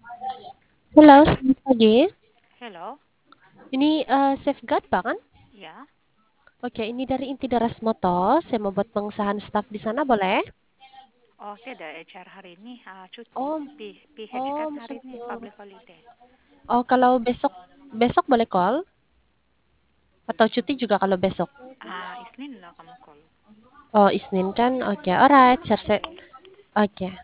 Halo, selamat pagi. Hello, Ini Safeguard Pak kan? ya. Oke, ini dari Inti Daras Moto. Saya mau buat pengusahaan staf di sana, boleh? Oh, tidak HR hari ini cuti. Oh, PH oh, kan hari ini betul. public holiday. Oh, kalau besok besok boleh call atau cuti juga kalau besok. Isnin lah kamu call. Oh, Isnin kan? Oke, alright. Oke.